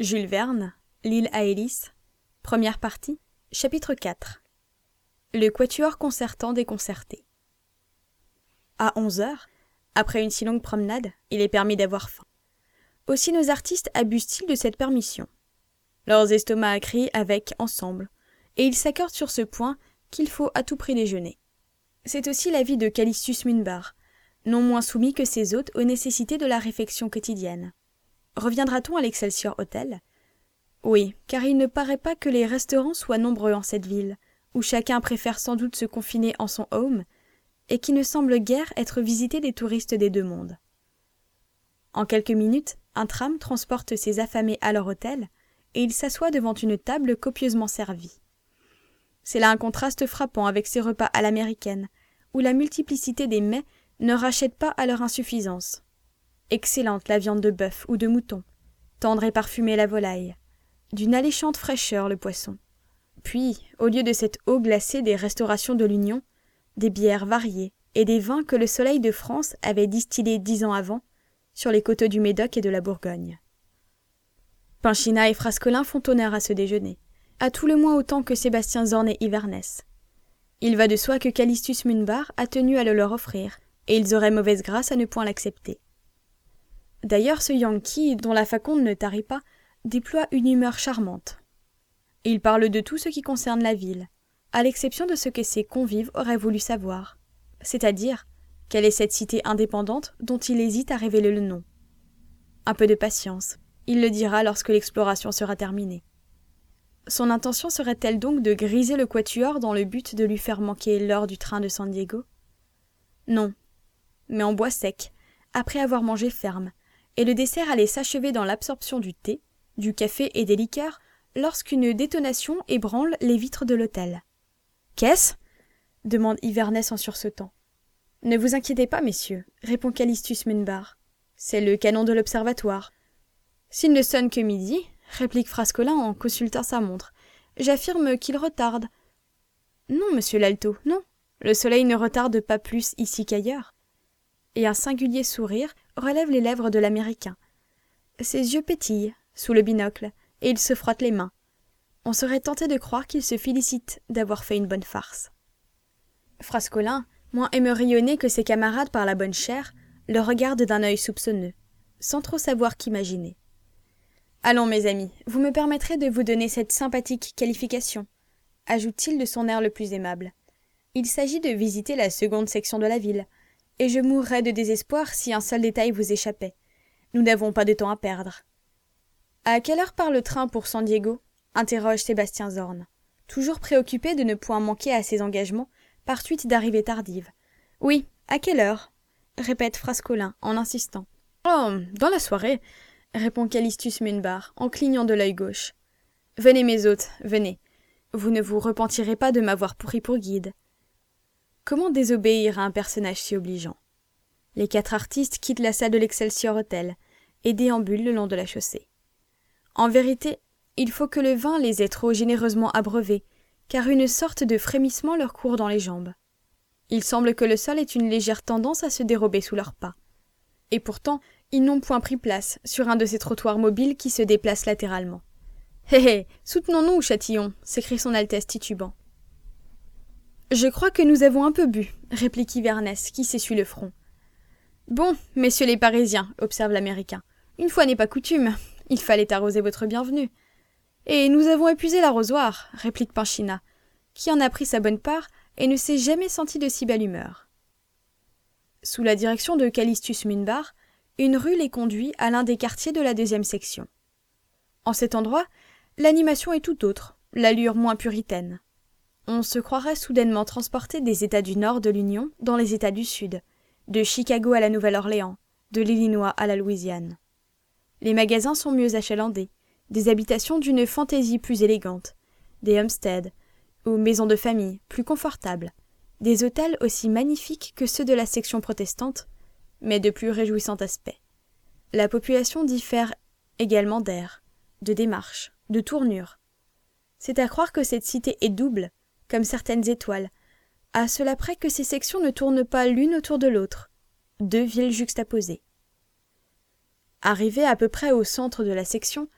Jules Verne, L'île à Hélice, première partie, chapitre 4. Le quatuor concertant déconcerté. À 11h, après une si longue promenade, il est permis d'avoir faim. Aussi nos artistes abusent-ils de cette permission. Leurs estomacs crient avec ensemble, et ils s'accordent sur ce point qu'il faut à tout prix déjeuner. C'est aussi l'avis de Callistus Munbar, non moins soumis que ses hôtes aux nécessités de la réfection quotidienne. Reviendra-t-on à l'Excelsior Hotel ? Oui, car il ne paraît pas que les restaurants soient nombreux en cette ville, où chacun préfère sans doute se confiner en son home, et qui ne semble guère être visité des touristes des deux mondes. En quelques minutes, un tram transporte ces affamés à leur hôtel, et ils s'assoient devant une table copieusement servie. C'est là un contraste frappant avec ces repas à l'américaine, où la multiplicité des mets ne rachète pas à leur insuffisance. Excellente la viande de bœuf ou de mouton, tendre et parfumée la volaille, d'une alléchante fraîcheur le poisson. Puis, au lieu de cette eau glacée des restaurations de l'Union, des bières variées et des vins que le soleil de France avait distillés 10 ans avant, sur les coteaux du Médoc et de la Bourgogne. Pinchina et Frascolin font honneur à ce déjeuner, à tout le moins autant que Sébastien Zorn et Ivernès. Il va de soi que Callistus Munbar a tenu à le leur offrir, et ils auraient mauvaise grâce à ne point l'accepter. D'ailleurs, ce Yankee, dont la faconde ne tarit pas, déploie une humeur charmante. Il parle de tout ce qui concerne la ville, à l'exception de ce que ses convives auraient voulu savoir, c'est-à-dire quelle est cette cité indépendante dont il hésite à révéler le nom. Un peu de patience, il le dira lorsque l'exploration sera terminée. Son intention serait-elle donc de griser le quatuor dans le but de lui faire manquer l'heure du train de San Diego ? Non, mais en bois sec, après avoir mangé ferme, et le dessert allait s'achever dans l'absorption du thé, du café et des liqueurs, lorsqu'une détonation ébranle les vitres de l'hôtel. « Qu'est-ce » demande Ivernès en sursautant. « Ne vous inquiétez pas, messieurs, » répond Callistus Munbar. « C'est le canon de l'observatoire. »« S'il ne sonne que midi, » réplique Frascolin en consultant sa montre, « j'affirme qu'il retarde. »« Non, monsieur l'Alto, non. Le soleil ne retarde pas plus ici qu'ailleurs. » Et un singulier sourire relève les lèvres de l'Américain. Ses yeux pétillent, sous le binocle, et il se frotte les mains. On serait tenté de croire qu'il se félicite d'avoir fait une bonne farce. Frascolin, moins émerillonné que ses camarades par la bonne chère, le regarde d'un œil soupçonneux, sans trop savoir qu'imaginer. « Allons, mes amis, vous me permettrez de vous donner cette sympathique qualification, » ajoute-t-il de son air le plus aimable. « Il s'agit de visiter la seconde section de la ville, et je mourrais de désespoir si un seul détail vous échappait. Nous n'avons pas de temps à perdre. » « À quelle heure part le train pour San Diego ?» interroge Sébastien Zorn, toujours préoccupé de ne point manquer à ses engagements par suite d'arrivées tardives. « Oui, à quelle heure ?» répète Frascolin en insistant. « Oh, dans la soirée !» répond Callistus Munbar en clignant de l'œil gauche. « Venez mes hôtes, venez. Vous ne vous repentirez pas de m'avoir pris pour guide. » Comment désobéir à un personnage si obligeant ? Les 4 artistes quittent la salle de l'Excelsior Hotel et déambulent le long de la chaussée. En vérité, il faut que le vin les ait trop généreusement abreuvés, car une sorte de frémissement leur court dans les jambes. Il semble que le sol ait une légère tendance à se dérober sous leurs pas. Et pourtant, ils n'ont point pris place sur un de ces trottoirs mobiles qui se déplacent latéralement. « Hé hé, soutenons-nous, Châtillon !» s'écrie son Altesse titubant. « Je crois que nous avons un peu bu » réplique Ivernès, qui s'essuie le front. « Bon, messieurs les Parisiens » observe l'Américain, « une fois n'est pas coutume. Il fallait arroser votre bienvenue. »« Et nous avons épuisé l'arrosoir » réplique Pinchina, qui en a pris sa bonne part et ne s'est jamais senti de si belle humeur. Sous la direction de Callistus Munbar, une rue les conduit à l'un des quartiers de la 2e section. En cet endroit, l'animation est tout autre, l'allure moins puritaine. On se croirait soudainement transporté des États du Nord de l'Union dans les États du Sud, de Chicago à la Nouvelle-Orléans, de l'Illinois à la Louisiane. Les magasins sont mieux achalandés, des habitations d'une fantaisie plus élégante, des homesteads, ou maisons de famille, plus confortables, des hôtels aussi magnifiques que ceux de la section protestante, mais de plus réjouissant aspect. La population diffère également d'air, de démarche, de tournure. C'est à croire que cette cité est double, comme certaines étoiles, à cela près que ces sections ne tournent pas l'une autour de l'autre, 2 villes juxtaposées. Arrivé à peu près au centre de la section,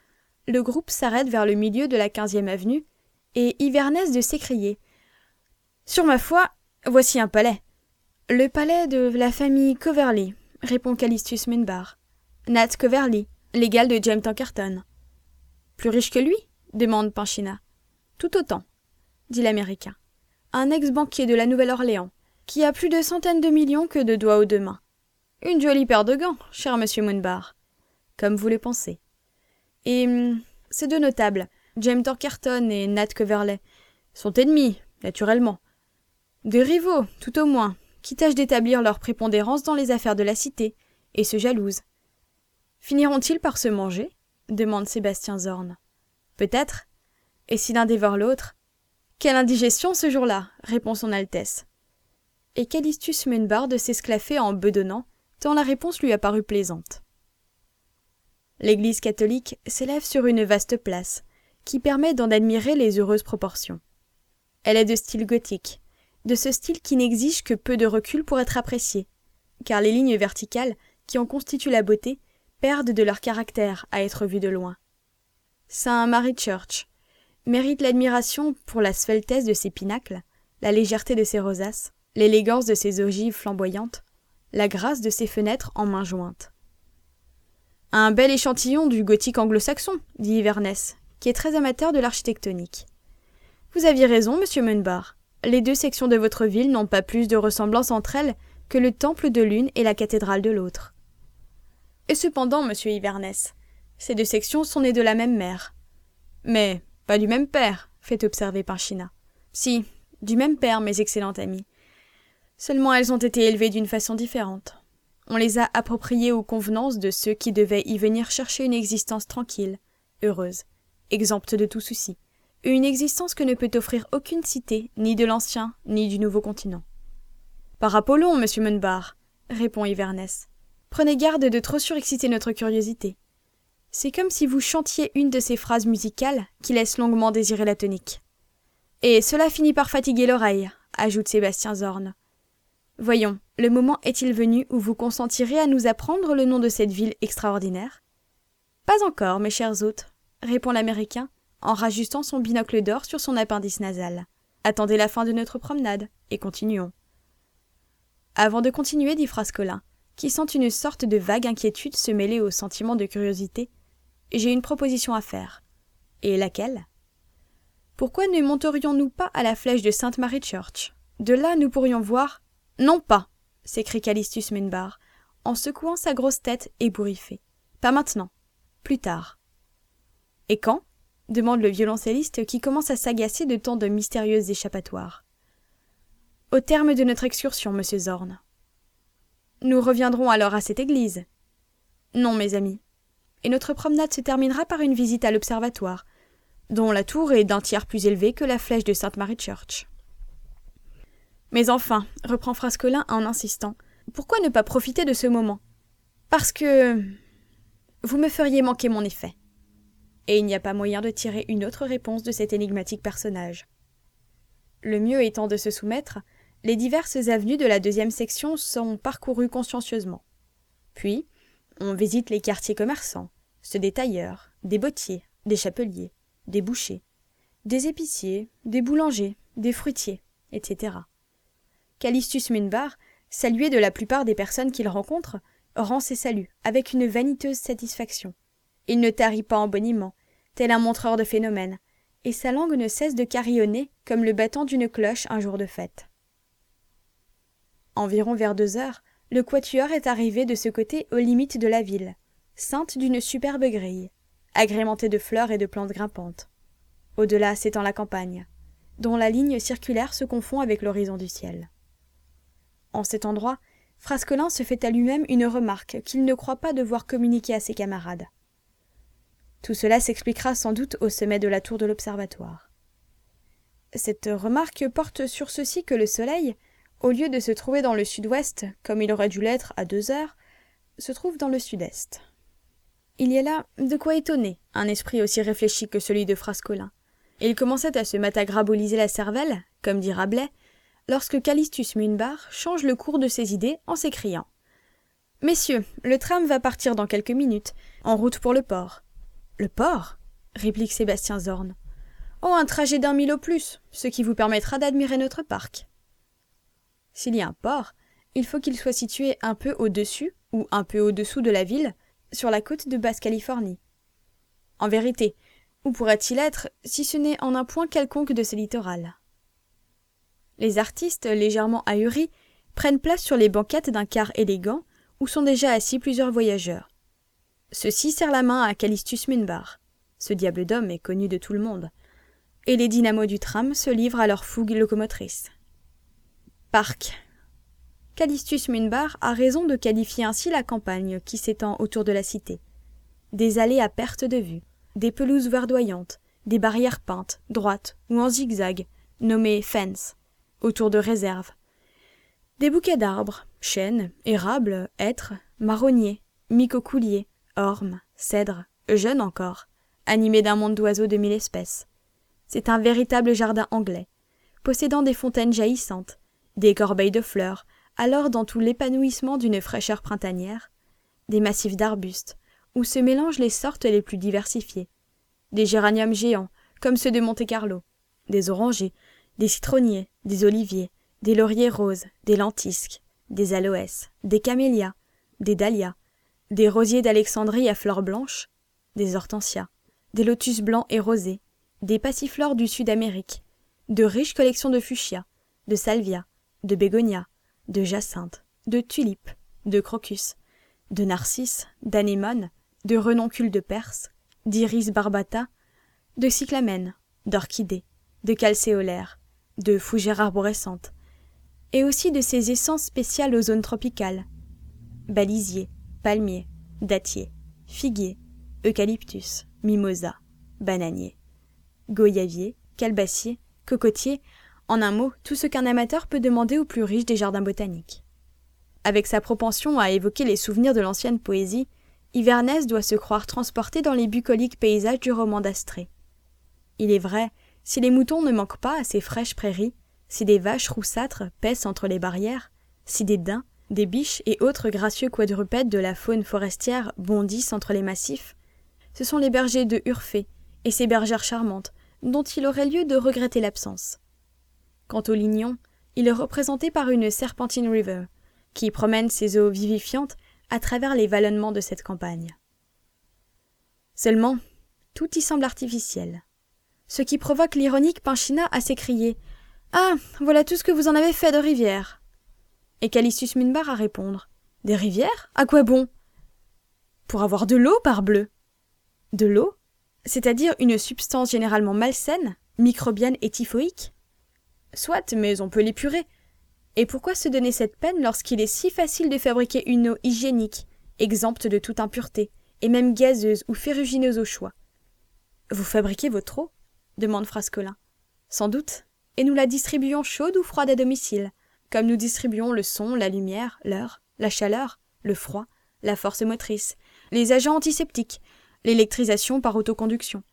le groupe s'arrête vers le milieu de la 15e avenue, et Iverness de s'écrier « Sur ma foi, voici un palais !»« Le palais de la famille Coverley », répond Callistus Minbar. « Nat Coverley, l'égal de James Tankerton. »« Plus riche que lui ?» demande Pinchina. « Tout autant, » dit l'Américain. « Un ex-banquier de la Nouvelle-Orléans, qui a plus de centaines de millions que de doigts aux deux mains. Une jolie paire de gants, cher monsieur Moonbar. Comme vous le pensez. Et ces deux notables, James Tankerton et Nat Coverley, sont ennemis, naturellement. Des rivaux, tout au moins, qui tâchent d'établir leur prépondérance dans les affaires de la cité, et se jalousent. Finiront-ils par se manger ? Demande Sébastien Zorn. Peut-être. Et si l'un dévore l'autre ? Quelle indigestion ce jour-là, répond son Altesse. Et Callistus Minbar de s'esclaffer en bedonnant, tant la réponse lui apparut plaisante. L'Église catholique s'élève sur une vaste place, qui permet d'en admirer les heureuses proportions. Elle est de style gothique, de ce style qui n'exige que peu de recul pour être apprécié, car les lignes verticales, qui en constituent la beauté, perdent de leur caractère à être vues de loin. Saint Mary Church mérite l'admiration pour la sveltesse de ses pinacles, la légèreté de ses rosaces, l'élégance de ses ogives flamboyantes, la grâce de ses fenêtres en main jointe. Un bel échantillon du gothique anglo-saxon, dit Iverness, qui est très amateur de l'architectonique. Vous aviez raison, monsieur Munbar. Les deux sections de votre ville n'ont pas plus de ressemblance entre elles que le temple de l'une et la cathédrale de l'autre. Et cependant, monsieur Iverness, ces deux sections sont nées de la même mère. Mais pas du même père, fait observer Pinchina. Si, du même père, mes excellents amis. Seulement elles ont été élevées d'une façon différente. On les a appropriées aux convenances de ceux qui devaient y venir chercher une existence tranquille, heureuse, exempte de tout souci, une existence que ne peut offrir aucune cité, ni de l'ancien, ni du nouveau continent. Par Apollon, monsieur Munbar, répond Iverness. Prenez garde de trop surexciter notre curiosité. C'est comme si vous chantiez une de ces phrases musicales qui laissent longuement désirer la tonique. Et cela finit par fatiguer l'oreille, ajoute Sébastien Zorn. Voyons, le moment est-il venu où vous consentirez à nous apprendre le nom de cette ville extraordinaire ? Pas encore, mes chers hôtes, répond l'Américain, en rajustant son binocle d'or sur son appendice nasal. Attendez la fin de notre promenade, et continuons. Avant de continuer, dit Frascolin, qui sent une sorte de vague inquiétude se mêler au sentiment de curiosité, j'ai une proposition à faire. Et laquelle ? Pourquoi ne monterions-nous pas à la flèche de Sainte Mary Church ? De là, nous pourrions voir... Non pas, s'écrie Callistus Minbar, en secouant sa grosse tête ébouriffée. Pas maintenant, plus tard. Et quand ? Demande le violoncelliste qui commence à s'agacer de tant de mystérieuses échappatoires. Au terme de notre excursion, monsieur Zorn. Nous reviendrons alors à cette église. Non, mes amis. Et notre promenade se terminera par une visite à l'observatoire, dont la tour est d'un tiers plus élevée que la flèche de Sainte Mary Church. Mais enfin, reprend Frascolin en insistant, pourquoi ne pas profiter de ce moment ? Parce que... vous me feriez manquer mon effet. Et il n'y a pas moyen de tirer une autre réponse de cet énigmatique personnage. Le mieux étant de se soumettre, les diverses avenues de la 2e section sont parcourues consciencieusement. Puis, on visite les quartiers commerçants, ceux des tailleurs, des bottiers, des chapeliers, des bouchers, des épiciers, des boulangers, des fruitiers, etc. Callistus Minbar, salué de la plupart des personnes qu'il rencontre, rend ses saluts avec une vaniteuse satisfaction. Il ne tarit pas en boniment, tel un montreur de phénomènes, et sa langue ne cesse de carillonner comme le battant d'une cloche un jour de fête. Environ vers 2 heures, le quatuor est arrivé de ce côté aux limites de la ville, ceinte d'une superbe grille, agrémentée de fleurs et de plantes grimpantes. Au-delà s'étend la campagne, dont la ligne circulaire se confond avec l'horizon du ciel. En cet endroit, Frascolin se fait à lui-même une remarque qu'il ne croit pas devoir communiquer à ses camarades. Tout cela s'expliquera sans doute au sommet de la tour de l'observatoire. Cette remarque porte sur ceci que le soleil, au lieu de se trouver dans le sud-ouest, comme il aurait dû l'être à 2 heures, se trouve dans le sud-est. Il y a là de quoi étonner un esprit aussi réfléchi que celui de Frascolin, et il commençait à se matagraboliser la cervelle, comme dit Rabelais, lorsque Callistus Minbar change le cours de ses idées en s'écriant « Messieurs, le tram va partir dans quelques minutes, en route pour le port. »« Le port » réplique Sébastien Zorn. Oh, un trajet d'1 mille au plus, ce qui vous permettra d'admirer notre parc. S'il y a un port, il faut qu'il soit situé un peu au-dessus ou un peu au-dessous de la ville, sur la côte de Basse-Californie. En vérité, où pourrait-il être, si ce n'est en un point quelconque de ce littoral? Les artistes, légèrement ahuris, prennent place sur les banquettes d'un car élégant où sont déjà assis plusieurs voyageurs. Ceux-ci serrent la main à Callistus Minbar. Ce diable d'homme est connu de tout le monde. Et les dynamos du tram se livrent à leur fougue locomotrice. Parc. Callistus Minbar a raison de qualifier ainsi la campagne qui s'étend autour de la cité. Des allées à perte de vue, des pelouses verdoyantes, des barrières peintes, droites ou en zigzag, nommées fences, autour de réserves. Des bouquets d'arbres, chênes, érables, hêtres, marronniers, micocouliers, ormes, cèdres, jeunes encore, animés d'un monde d'oiseaux de 1000 espèces. C'est un véritable jardin anglais, possédant des fontaines jaillissantes, des corbeilles de fleurs, alors dans tout l'épanouissement d'une fraîcheur printanière, des massifs d'arbustes, où se mélangent les sortes les plus diversifiées, des géraniums géants, comme ceux de Monte-Carlo, des orangers, des citronniers, des oliviers, des lauriers roses, des lentisques, des aloès, des camélias, des dahlias, des rosiers d'Alexandrie à fleurs blanches, des hortensias, des lotus blancs et rosés, des passiflores du Sud-Amérique, de riches collections de fuchsias, de salvias, de bégonias, de jacinthes, de tulipes, de crocus, de narcisses, d'anémones, de renoncules de Perse, d'iris barbata, de cyclamènes, d'orchidées, de calcéolaires, de fougères arborescentes, et aussi de ces essences spéciales aux zones tropicales, balisiers, palmiers, dattiers, figuiers, eucalyptus, mimosa, bananiers, goyaviers, calebassiers, cocotiers, en un mot, tout ce qu'un amateur peut demander au plus riche des jardins botaniques. Avec sa propension à évoquer les souvenirs de l'ancienne poésie, Inverness doit se croire transporté dans les bucoliques paysages du roman d'Astrée. Il est vrai, si les moutons ne manquent pas à ces fraîches prairies, si des vaches roussâtres paissent entre les barrières, si des daims, des biches et autres gracieux quadrupèdes de la faune forestière bondissent entre les massifs, ce sont les bergers de Urfé et ces bergères charmantes dont il aurait lieu de regretter l'absence. Quant au lignon, il est représenté par une serpentine river, qui promène ses eaux vivifiantes à travers les vallonnements de cette campagne. Seulement, tout y semble artificiel, ce qui provoque l'ironique Pinchina à s'écrier « Ah, voilà tout ce que vous en avez fait de rivières !» Et Callistus Minbar à répondre « Des rivières ? À quoi bon ?»« Pour avoir de l'eau, parbleu !»« De l'eau ? C'est-à-dire une substance généralement malsaine, microbienne et typhoïque ? Soit, mais on peut l'épurer. Et pourquoi se donner cette peine lorsqu'il est si facile de fabriquer une eau hygiénique, exempte de toute impureté, et même gazeuse ou ferrugineuse au choix ? Vous fabriquez votre eau ? Demande Frascolin. Sans doute, et nous la distribuons chaude ou froide à domicile, comme nous distribuons le son, la lumière, l'heure, la chaleur, le froid, la force motrice, les agents antiseptiques, l'électrisation par autoconduction.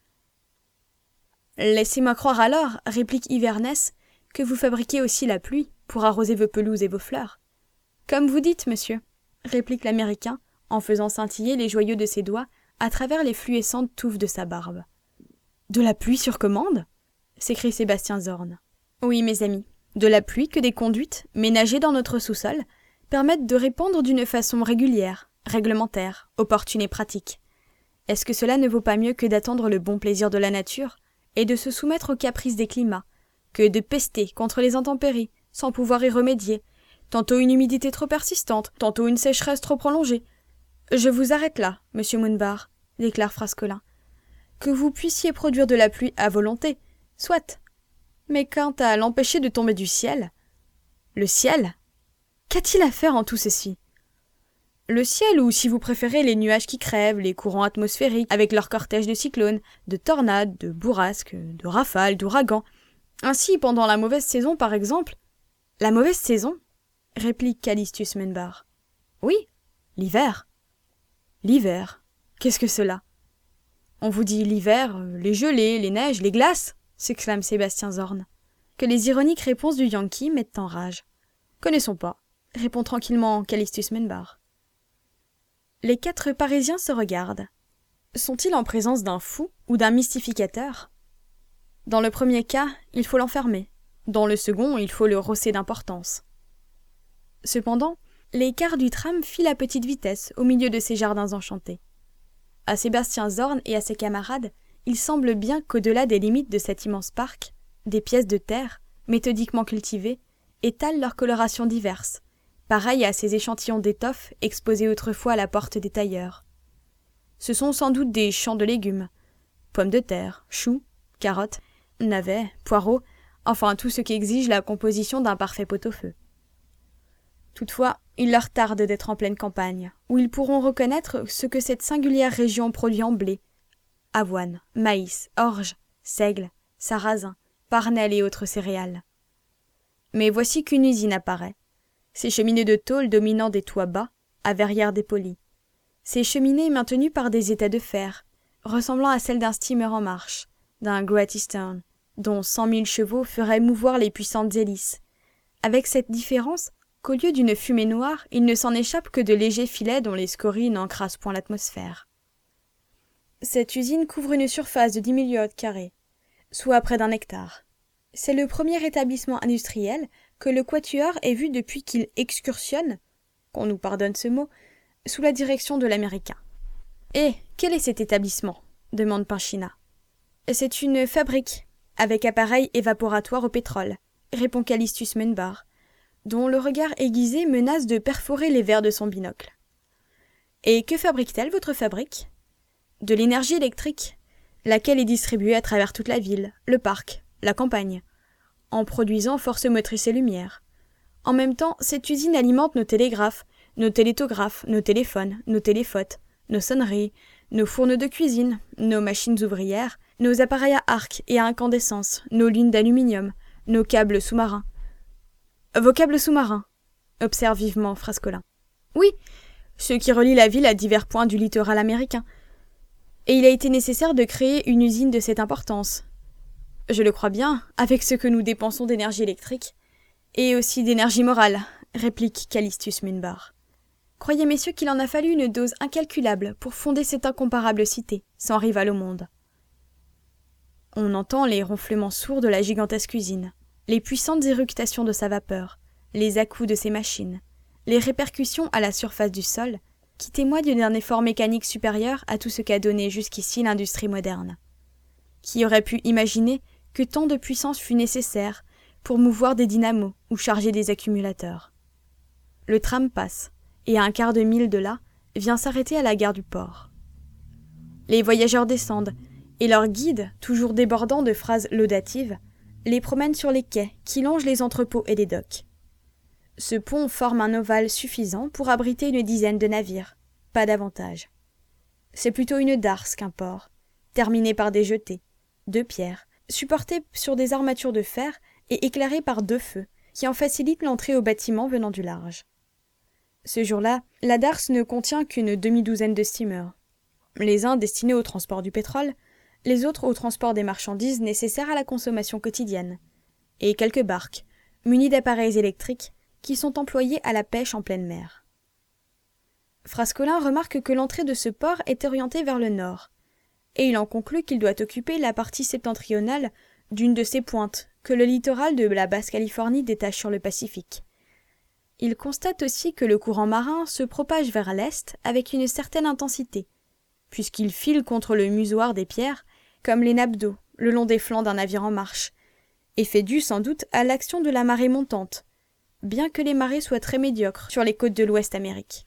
Laissez-moi croire alors, réplique Inverness, que vous fabriquez aussi la pluie pour arroser vos pelouses et vos fleurs. Comme vous dites, monsieur, réplique l'Américain, en faisant scintiller les joyaux de ses doigts à travers les fluescentes touffes de sa barbe. De la pluie sur commande ? S'écrie Sébastien Zorn. Oui, mes amis, de la pluie que des conduites, ménagées dans notre sous-sol, permettent de répandre d'une façon régulière, réglementaire, opportune et pratique. Est-ce que cela ne vaut pas mieux que d'attendre le bon plaisir de la nature et de se soumettre aux caprices des climats, que de pester contre les intempéries, sans pouvoir y remédier, tantôt une humidité trop persistante, tantôt une sécheresse trop prolongée. Je vous arrête là, monsieur Minbar, déclare Frascolin. Que vous puissiez produire de la pluie à volonté, soit. Mais quant à l'empêcher de tomber du ciel... Le ciel ? Qu'a-t-il à faire en tout ceci ? Le ciel, ou si vous préférez les nuages qui crèvent, les courants atmosphériques, avec leur cortège de cyclones, de tornades, de bourrasques, de rafales, d'ouragans. Ainsi, pendant la mauvaise saison, par exemple... La mauvaise saison ? Réplique Callistus Minbar. Oui, l'hiver. L'hiver. Qu'est-ce que cela ? On vous dit l'hiver, les gelées, les neiges, les glaces, s'exclame Sébastien Zorn, que les ironiques réponses du Yankee mettent en rage. Connaissons pas, répond tranquillement Callistus Minbar. Les 4 Parisiens se regardent. Sont-ils en présence d'un fou ou d'un mystificateur? Dans le premier cas, il faut l'enfermer. Dans le second, il faut le rosser d'importance. Cependant, les cars du tram filent à petite vitesse au milieu de ces jardins enchantés. À Sébastien Zorn et à ses camarades, il semble bien qu'au-delà des limites de cet immense parc, des pièces de terre, méthodiquement cultivées, étalent leurs colorations diverses, pareilles à ces échantillons d'étoffes exposés autrefois à la porte des tailleurs. Ce sont sans doute des champs de légumes, pommes de terre, choux, carottes, navets, poireaux, enfin tout ce qui exige la composition d'un parfait pot-au-feu. Toutefois, il leur tarde d'être en pleine campagne, où ils pourront reconnaître ce que cette singulière région produit en blé, avoine, maïs, orge, seigle, sarrasin, parnelle et autres céréales. Mais voici qu'une usine apparaît. Ces cheminées de tôle dominant des toits bas, à verrières dépolies. Ces cheminées maintenues par des étais de fer, ressemblant à celles d'un steamer en marche, d'un Great Eastern, dont 100 000 chevaux feraient mouvoir les puissantes hélices, avec cette différence qu'au lieu d'une fumée noire, il ne s'en échappe que de légers filets dont les scories n'encrassent point l'atmosphère. Cette usine couvre une surface de 10 000 lieues carrées, soit près d'1 hectare. C'est le premier établissement industriel que le Quatuor ait vu depuis qu'il excursionne, qu'on nous pardonne ce mot, sous la direction de l'Américain. « Et quel est cet établissement ?» demande Pinchina. « C'est une fabrique, avec appareil évaporatoire au pétrole, » répond Callistus Menbar, dont le regard aiguisé menace de perforer les verres de son binocle. « Et que fabrique-t-elle, votre fabrique ?»« De l'énergie électrique, laquelle est distribuée à travers toute la ville, le parc, la campagne, en produisant force motrice et lumière. En même temps, cette usine alimente nos télégraphes, nos télétographes, nos téléphones, nos téléphotes, nos sonneries, nos fourneaux de cuisine, nos machines ouvrières, nos appareils à arc et à incandescence, nos lignes d'aluminium, nos câbles sous-marins. »« Vos câbles sous-marins » observe vivement Frascolin. « Oui, ceux qui relient la ville à divers points du littoral américain. Et il a été nécessaire de créer une usine de cette importance. Je le crois bien, avec ce que nous dépensons d'énergie électrique, et aussi d'énergie morale, réplique Callistus Menbar. Croyez, messieurs, qu'il en a fallu une dose incalculable pour fonder cette incomparable cité, sans rival au monde. On entend les ronflements sourds de la gigantesque usine, les puissantes éructations de sa vapeur, les à-coups de ses machines, les répercussions à la surface du sol, qui témoignent d'un effort mécanique supérieur à tout ce qu'a donné jusqu'ici l'industrie moderne. Qui aurait pu imaginer que tant de puissance fût nécessaire pour mouvoir des dynamos ou charger des accumulateurs? Le tram passe, et à 1/4 de mille de là, vient s'arrêter à la gare du port. Les voyageurs descendent, et leur guide, toujours débordant de phrases laudatives, les promène sur les quais qui longent les entrepôts et les docks. Ce pont forme un ovale suffisant pour abriter une dizaine de navires, pas davantage. C'est plutôt une darse qu'un port, terminé par des jetées, de pierre, supportés sur des armatures de fer et éclairés par 2 feux, qui en facilitent l'entrée aux bâtiments venant du large. Ce jour-là, la darse ne contient qu'une demi-douzaine de steamers, les uns destinés au transport du pétrole, les autres au transport des marchandises nécessaires à la consommation quotidienne, et quelques barques, munies d'appareils électriques, qui sont employés à la pêche en pleine mer. Frascolin remarque que l'entrée de ce port est orientée vers le nord, et il en conclut qu'il doit occuper la partie septentrionale d'une de ces pointes que le littoral de la Basse-Californie détache sur le Pacifique. Il constate aussi que le courant marin se propage vers l'est avec une certaine intensité, puisqu'il file contre le musoir des pierres comme les nappes d'eau le long des flancs d'un navire en marche, effet dû sans doute à l'action de la marée montante, bien que les marées soient très médiocres sur les côtes de l'Ouest Amérique.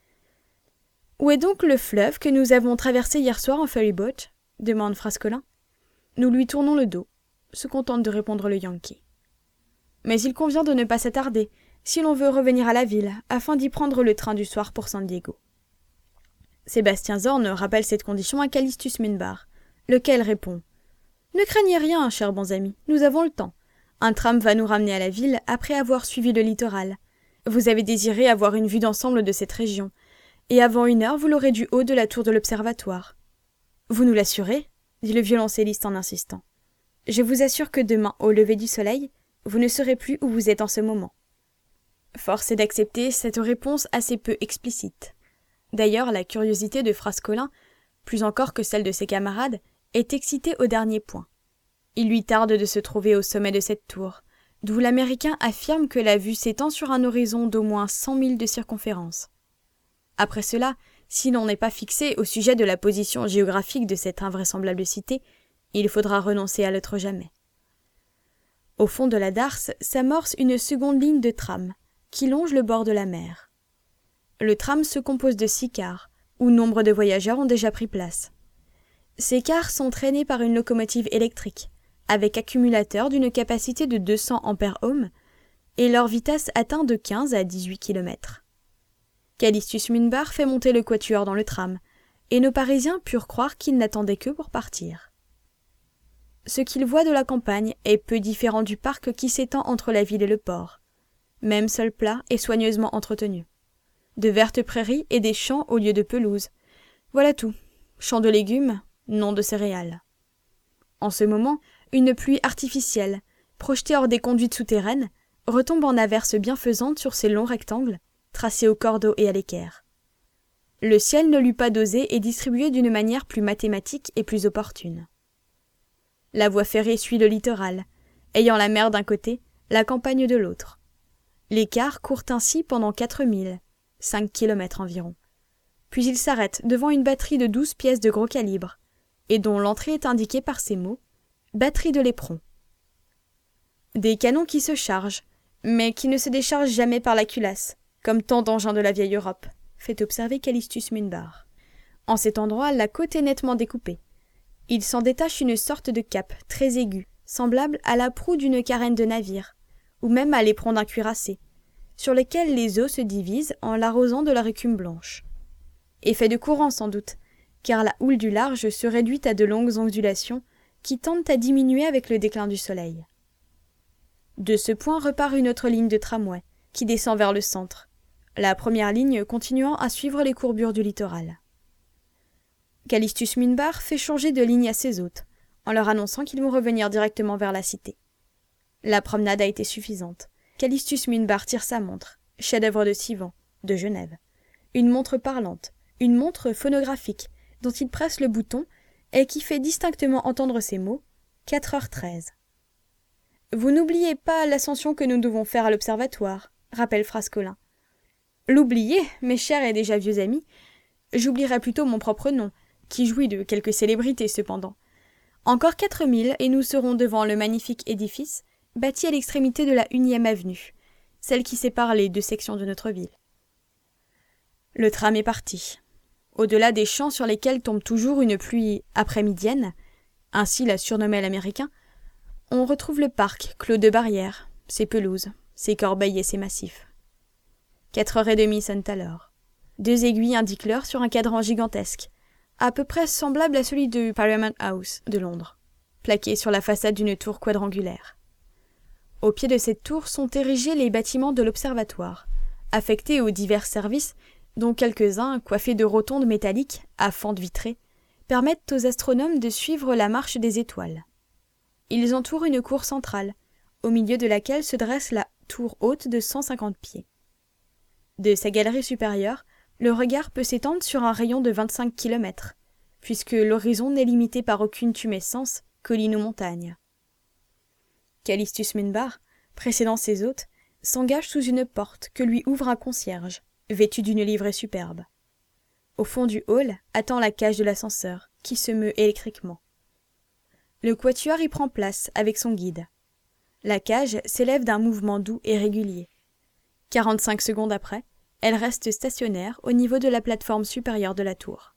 « Où est donc le fleuve que nous avons traversé hier soir en ferryboat » demande Frascolin. Nous lui tournons le dos, se contente de répondre le Yankee. Mais il convient de ne pas s'attarder, si l'on veut revenir à la ville, afin d'y prendre le train du soir pour San Diego. Sébastien Zorn rappelle cette condition à Callistus Menbar, lequel répond « Ne craignez rien, chers bons amis, nous avons le temps. Un tram va nous ramener à la ville après avoir suivi le littoral. Vous avez désiré avoir une vue d'ensemble de cette région, et avant 1 heure, vous l'aurez du haut de la tour de l'observatoire. Vous nous l'assurez » dit le violoncelliste en insistant. « Je vous assure que demain, au lever du soleil, vous ne saurez plus où vous êtes en ce moment. » Force est d'accepter cette réponse assez peu explicite. D'ailleurs, la curiosité de Frascolin plus encore que celle de ses camarades, est excité au dernier point. Il lui tarde de se trouver au sommet de cette tour, d'où l'Américain affirme que la vue s'étend sur un horizon d'au moins 100 milles de circonférence. Après cela, si l'on n'est pas fixé au sujet de la position géographique de cette invraisemblable cité, il faudra renoncer à l'être jamais. Au fond de la darse s'amorce une seconde ligne de tram, qui longe le bord de la mer. Le tram se compose de 6 cars, où nombre de voyageurs ont déjà pris place. Ces cars sont traînés par une locomotive électrique, avec accumulateur d'une capacité de 200 ampères-ohms, et leur vitesse atteint de 15 à 18 km. Callistus Minbar fait monter le quatuor dans le tram, et nos Parisiens purent croire qu'ils n'attendaient que pour partir. Ce qu'ils voient de la campagne est peu différent du parc qui s'étend entre la ville et le port. Même sol plat et soigneusement entretenu. De vertes prairies et des champs au lieu de pelouse. Voilà tout. Champs de légumes, non de céréales. En ce moment, une pluie artificielle, projetée hors des conduites souterraines, retombe en averses bienfaisantes sur ces longs rectangles, tracés au cordeau et à l'équerre. Le ciel ne l'eût pas dosé et distribué d'une manière plus mathématique et plus opportune. La voie ferrée suit le littoral, ayant la mer d'un côté, la campagne de l'autre. Les cars courent ainsi pendant 4 milles, 5 kilomètres environ. Puis ils s'arrêtent devant une batterie de 12 pièces de gros calibre, et dont l'entrée est indiquée par ces mots « batterie de l'éperon ». Des canons qui se chargent, mais qui ne se déchargent jamais par la culasse, comme tant d'engins de la vieille Europe, fait observer Callistus Minbar. En cet endroit, la côte est nettement découpée. Il s'en détache une sorte de cape très aiguë, semblable à la proue d'une carène de navire, ou même à l'éperon d'un cuirassé, sur lesquels les eaux se divisent en l'arrosant de leur écume blanche. Effet de courant sans doute, car la houle du large se réduit à de longues ondulations qui tendent à diminuer avec le déclin du soleil. De ce point repart une autre ligne de tramway, qui descend vers le centre, la première ligne continuant à suivre les courbures du littoral. Callistus Minbar fait changer de ligne à ses hôtes, en leur annonçant qu'ils vont revenir directement vers la cité. La promenade a été suffisante. Callistus Minbar tire sa montre, chef-d'œuvre de Sivan, de Genève. Une montre parlante, une montre phonographique, dont il presse le bouton et qui fait distinctement entendre ces mots « 4h13 ». « Vous n'oubliez pas l'ascension que nous devons faire à l'observatoire », rappelle Frascolin. « L'oublier, mes chers et déjà vieux amis, j'oublierai plutôt mon propre nom, qui jouit de quelque célébrité cependant. Encore 4 milles et nous serons devant le magnifique édifice, bâti à l'extrémité de la 1e avenue, celle qui sépare les 2 sections de notre ville. » Le tram est parti. Au-delà des champs sur lesquels tombe toujours une pluie après-midienne, ainsi l'a surnommé l'Américain, on retrouve le parc clos de barrières, ses pelouses, ses corbeilles et ses massifs. 4h30 sonnent alors. 2 aiguilles indiquent l'heure sur un cadran gigantesque, à peu près semblable à celui du Parliament House de Londres, plaqué sur la façade d'une tour quadrangulaire. Au pied de cette tour sont érigés les bâtiments de l'observatoire, affectés aux divers services, dont quelques-uns, coiffés de rotondes métalliques à fente vitrée, permettent aux astronomes de suivre la marche des étoiles. Ils entourent une cour centrale, au milieu de laquelle se dresse la tour haute de 150 pieds. De sa galerie supérieure, le regard peut s'étendre sur un rayon de 25 km, puisque l'horizon n'est limité par aucune tumescence, collines ou montagnes. Callistus Minbar, précédant ses hôtes, s'engage sous une porte que lui ouvre un concierge, vêtu d'une livrée superbe. Au fond du hall attend la cage de l'ascenseur, qui se meut électriquement. Le quatuor y prend place avec son guide. La cage s'élève d'un mouvement doux et régulier. 45 secondes après, elle reste stationnaire au niveau de la plateforme supérieure de la tour.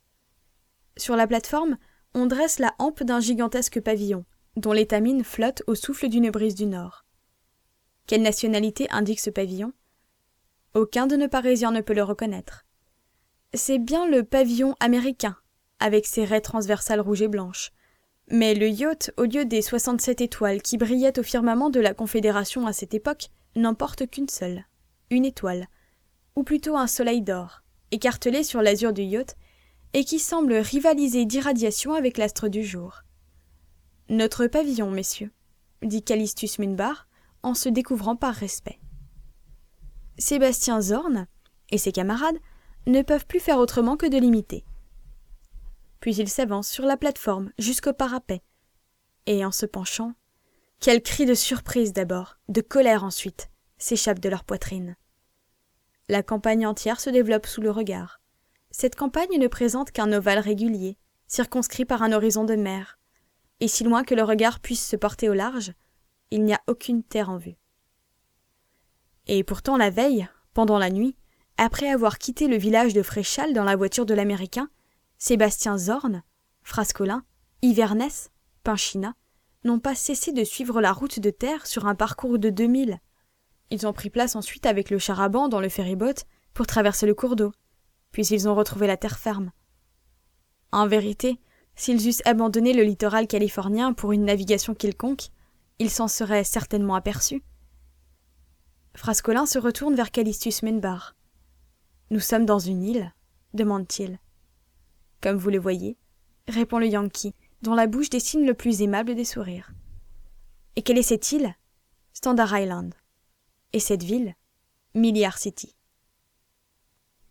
Sur la plateforme, on dresse la hampe d'un gigantesque pavillon, dont l'étamine flotte au souffle d'une brise du nord. Quelle nationalité indique ce pavillon ? Aucun de nos Parisiens ne peut le reconnaître. C'est bien le pavillon américain, avec ses raies transversales rouges et blanches. Mais le yacht, au lieu des 67 étoiles qui brillaient au firmament de la Confédération à cette époque, n'en porte qu'une seule, une étoile, ou plutôt un soleil d'or, écartelé sur l'azur du yacht, et qui semble rivaliser d'irradiation avec l'astre du jour. « Notre pavillon, messieurs », dit Callistus Minbar, en se découvrant par respect. Sébastien Zorn et ses camarades ne peuvent plus faire autrement que de l'imiter. Puis il s'avance sur la plateforme jusqu'au parapet. Et en se penchant, quel cri de surprise d'abord, de colère ensuite, s'échappe de leur poitrine. La campagne entière se développe sous le regard. Cette campagne ne présente qu'un ovale régulier, circonscrit par un horizon de mer. Et si loin que le regard puisse se porter au large, il n'y a aucune terre en vue. Et pourtant la veille, pendant la nuit, après avoir quitté le village de Fréchal dans la voiture de l'Américain, Sébastien Zorn, Frascolin, Iverness, Pinchina n'ont pas cessé de suivre la route de terre sur un parcours de 2000. Ils ont pris place ensuite avec le char-à-banc dans le ferry-boat pour traverser le cours d'eau, puis ils ont retrouvé la terre ferme. En vérité, s'ils eussent abandonné le littoral californien pour une navigation quelconque, ils s'en seraient certainement aperçus. Frascolin se retourne vers Callistus Menbar. « Nous sommes dans une île ?» demande-t-il. « Comme vous le voyez, » répond le Yankee, dont la bouche dessine le plus aimable des sourires. « Et quelle est cette île ? Standard Island. Et cette ville ? Milliard City. »